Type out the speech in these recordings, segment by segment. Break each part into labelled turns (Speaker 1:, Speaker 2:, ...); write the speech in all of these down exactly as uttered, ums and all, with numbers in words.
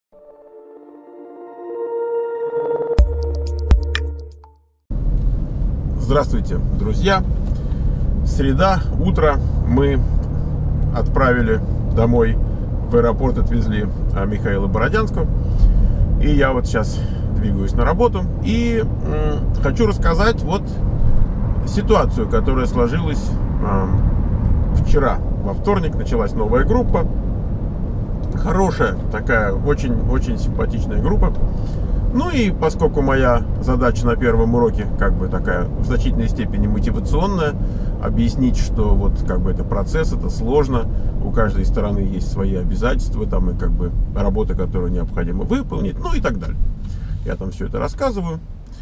Speaker 1: Здравствуйте, друзья! Среда, утро. Мы отправили домой, в аэропорт отвезли Михаила Бородянского. И я вот сейчас двигаюсь на работу. И м, хочу рассказать вот ситуацию, которая сложилась э, вчера. Во вторник началась новая группа. Хорошая такая, очень-очень симпатичная группа. Ну и поскольку моя задача на первом уроке как бы такая в значительной степени мотивационная, объяснить, что вот как бы это процесс, это сложно, у каждой стороны есть свои обязательства, там и как бы работа, которую необходимо выполнить, ну и так далее. Я там все это рассказываю.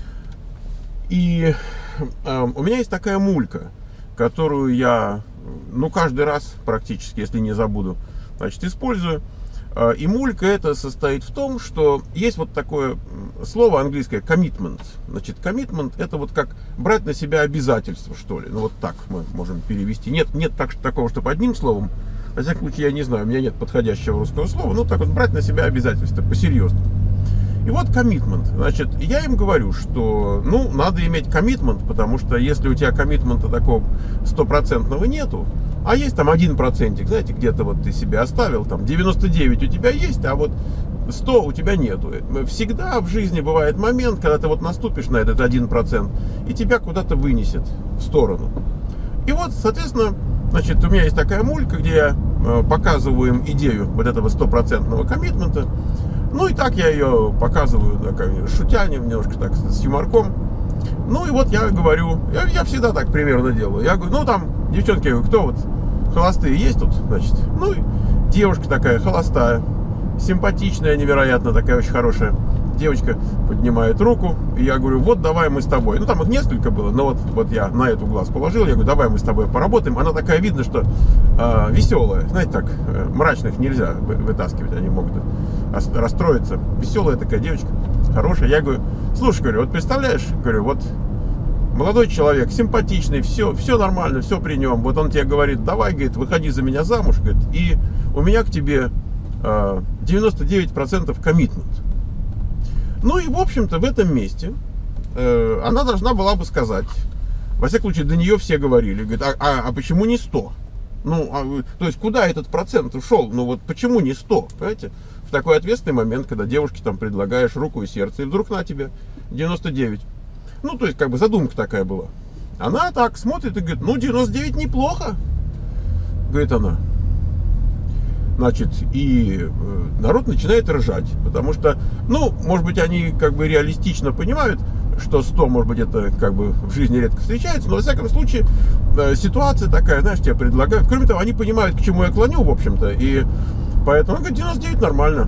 Speaker 1: И э, у меня есть такая мулька, которую я, ну, каждый раз практически, если не забуду, значит, использую. И мулька это состоит в том, что есть вот такое слово английское commitment. Значит, commitment это вот как брать на себя обязательства, что ли. Ну вот так мы можем перевести. Нет, нет так, такого, чтобы одним словом. Во всяком случае, я не знаю, у меня нет подходящего русского слова. Ну так вот, брать на себя обязательства по-серьезному. И вот commitment. Значит, я им говорю, что, ну, надо иметь commitment, потому что если у тебя коммитмента такого стопроцентного нету, а есть там один процентик, знаете, где-то вот ты себе оставил, там девяносто девять у тебя есть, а вот сто у тебя нету. Всегда в жизни бывает момент, когда ты вот наступишь на этот один процент, и тебя куда-то вынесет в сторону. И вот, соответственно, значит, у меня есть такая мулька, где я показываю им идею вот этого стопроцентного коммитмента. Ну и так я ее показываю, так, шутя немножко так, с юморком. Ну и вот я говорю, я, я всегда так примерно делаю. Я говорю, ну там, девчонки, кто вот холостые есть тут, значит. Ну и девушка такая холостая, симпатичная, невероятно такая, очень хорошая девочка поднимает руку. И я говорю, вот давай мы с тобой. Ну там их несколько было, но вот, вот я на эту глаз положил. Я говорю, давай мы с тобой поработаем. Она такая, видно, что э, веселая. Знаете, так, э, мрачных нельзя вытаскивать, они могут расстроиться. Веселая такая девочка, хорошая. Я говорю, слушай, говорю, вот представляешь, говорю, вот молодой человек, симпатичный, все, все нормально, все при нем. Вот он тебе говорит, давай, говорит, выходи за меня замуж, говорит, и у меня к тебе э, девяносто девять процентов коммитмент. Ну и, в общем-то, в этом месте э, она должна была бы сказать, во всяком случае, до нее все говорили, говорит, а, а, а почему не сто? Ну, а, то есть, куда этот процент ушел? Ну, вот почему не сто? Понимаете? В такой ответственный момент, когда девушке там предлагаешь руку и сердце, и вдруг на тебе девяносто девять. Ну, то есть, как бы задумка такая была. Она так смотрит и говорит, ну, девяносто девять неплохо, говорит она. Значит, и народ начинает ржать, потому что, ну, может быть, они как бы реалистично понимают, что сто, может быть, это как бы в жизни редко встречается, но, во всяком случае, ситуация такая, знаешь, тебе предлагают. Кроме того, они понимают, к чему я клоню, в общем-то, и поэтому, говорит, девяносто девять нормально.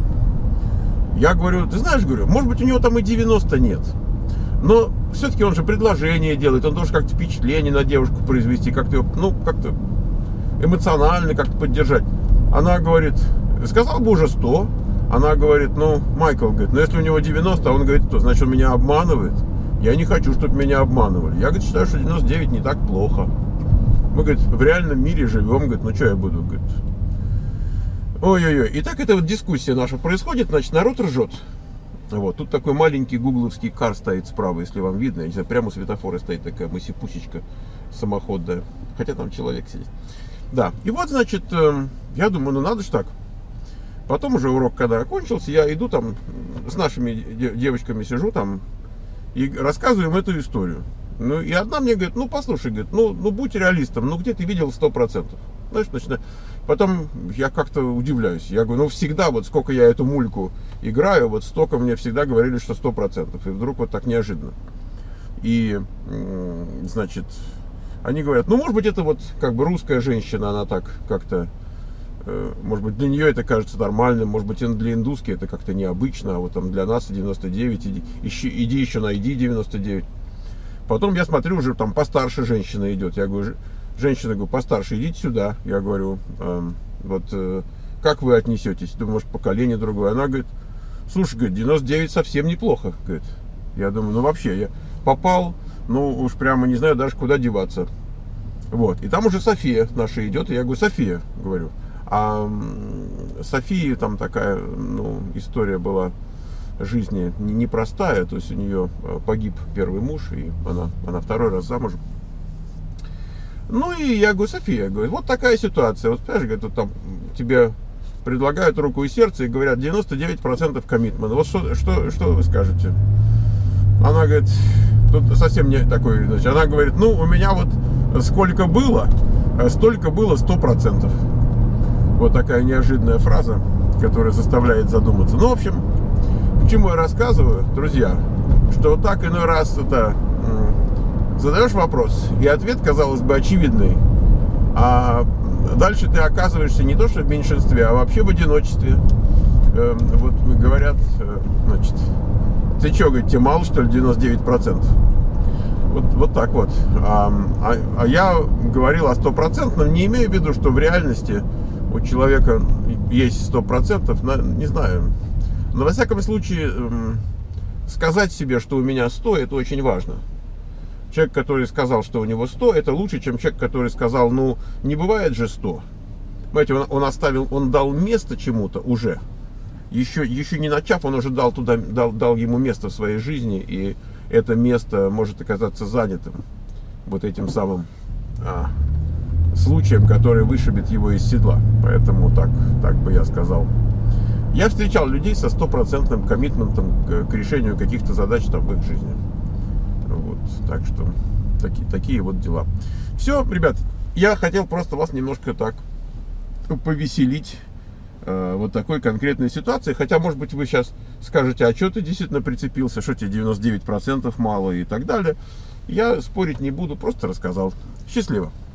Speaker 1: Я говорю, ты знаешь, говорю, может быть, у него там и девяносто нет, но все-таки он же предложение делает, он должен как-то впечатление на девушку произвести, как-то ее, ну, как-то эмоционально как-то поддержать. Она говорит, сказал бы уже сто. Она говорит, ну, Майкл, говорит, ну, если у него девяносто, а он говорит, то значит, он меня обманывает. Я не хочу, чтобы меня обманывали. Я, говорит, считаю, что девяносто девять не так плохо. Мы, говорит, в реальном мире живем, говорит, ну, что я буду, говорит. Ой-ой-ой. И так эта вот дискуссия наша происходит, значит, народ ржет. Вот, тут такой маленький гугловский кар стоит справа, если вам видно. Я не знаю, прямо у светофора стоит такая мысипусечка самоходная. Хотя там человек сидит. Да, и вот, значит, я думаю, ну надо ж так. Потом уже урок, когда окончился, я иду там, с нашими девочками сижу там и рассказываем эту историю. Ну, и одна мне говорит, ну, послушай, говорит, ну, ну будь реалистом, ну, где ты видел сто процентов? Знаешь, начинаю. Потом я как-то удивляюсь. Я говорю, ну, всегда, вот сколько я эту мульку играю, вот столько мне всегда говорили, что сто процентов. И вдруг вот так неожиданно. И, значит... Они говорят, ну, может быть, это вот как бы русская женщина, она так как-то, э, может быть, для нее это кажется нормальным, может быть, для индуски это как-то необычно, а вот там для нас девяносто девять, иди, ищи, иди еще найди девяносто девять. Потом я смотрю, уже там постарше женщина идет, я говорю, женщина, говорю, постарше, идите сюда, я говорю, э, вот, э, как вы отнесетесь, думаю, может, поколение другое. Она говорит, слушай, говорит, девяносто девять совсем неплохо, говорит. Я думаю, ну, вообще, я попал... Ну, уж прямо не знаю даже, куда деваться. Вот. И там уже София наша идет. И я говорю, София, говорю, а Софии там такая, ну, история была жизни непростая, то есть у нее погиб первый муж, и она, она второй раз замужем. Ну и я говорю: София, говорю, вот такая ситуация, вот понимаешь, говорит, вот там тебе предлагают руку и сердце и говорят девяносто девять процентов коммитмент. Вот что, что, что вы скажете? Она говорит, тут совсем не такой, значит, она говорит, ну у меня вот сколько было, столько было сто процентов. Вот такая неожиданная фраза, которая заставляет задуматься. Ну, в общем, к чему я рассказываю, друзья, что вот так иной раз это задаешь вопрос, и ответ, казалось бы, очевидный, а дальше ты оказываешься не то что в меньшинстве, а вообще в одиночестве. Э, вот говорят, э, значит, ты что, говорит, тебе мало, что ли, девяносто девять процентов? Вот, вот так вот. А, а, а я говорил о стопроцентном, не имея в виду, что в реальности у человека есть сто процентов, не знаю. Но во всяком случае, э, сказать себе, что у меня сто, это очень важно. Человек, который сказал, что у него сто, это лучше, чем человек, который сказал, ну, не бывает же сто. Понимаете, он, он оставил, он дал место чему-то уже. Еще, еще не начав, он уже дал, туда, дал, дал ему место в своей жизни, и это место может оказаться занятым вот этим самым а, случаем, который вышибет его из седла. Поэтому так, так бы я сказал. Я встречал людей со стопроцентным коммитментом к, к решению каких-то задач там в их жизни. Вот, так что таки, такие вот дела. Все, ребят, я хотел просто вас немножко так повеселить э, вот такой конкретной ситуации. Хотя, может быть, вы сейчас скажете, а что ты действительно прицепился, что тебе девяносто девять процентов мало и так далее. Я спорить не буду, просто рассказал. Счастливо.